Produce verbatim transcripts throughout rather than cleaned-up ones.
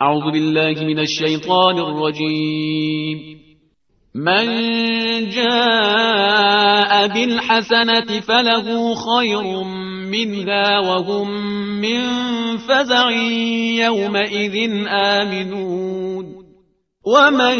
أعوذ بالله من الشيطان الرجيم. من جاء بالحسنة فله خير منها وهم من فزع يومئذ آمنون ومن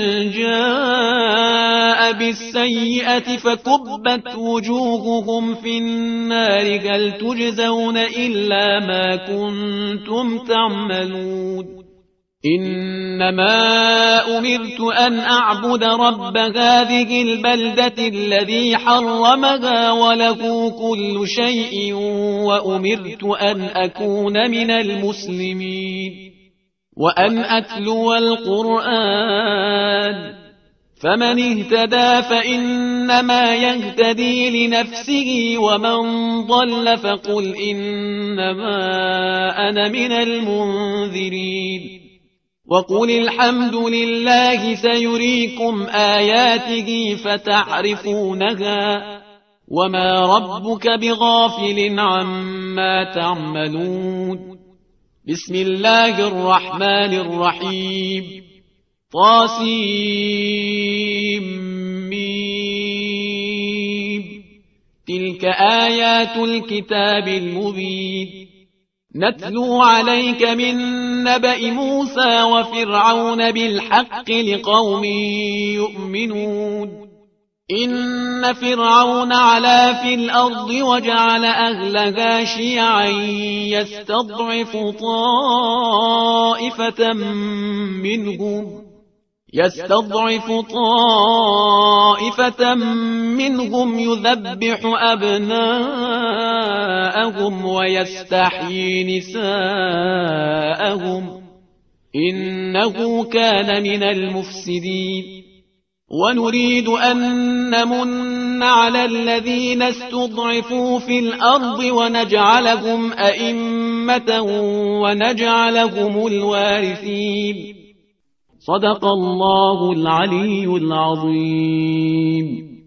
جاء بالسيئة فكبت وجوههم في النار هل تجزون إلا ما كنتم تعملون إنما أمرت أن أعبد رب هذه البلدة الذي حرمها وله كل شيء وأمرت أن أكون من المسلمين وأن أتلو القرآن فمن اهتدى فإنما يهتدي لنفسه ومن ضل فقل إنما أنا من المنذرين وقل الحمد لله سيريكم آياته فتعرفونها وما ربك بغافل عما تعملون بسم الله الرحمن الرحيم طاسيم تلك آيات الكتاب المبين نتلو عليك من نبأ موسى وفرعون بالحق لقوم يؤمنون إن فرعون علا في الأرض وجعل أهلها شيعا يستضعف طائفة منهم يستضعف طائفة منهم يذبح أبناءهم ويستحيي نساءهم إنه كان من المفسدين ونريد أن نمن على الذين استضعفوا في الأرض ونجعلهم أئمة ونجعلهم الوارثين صدق الله العلي العظيم.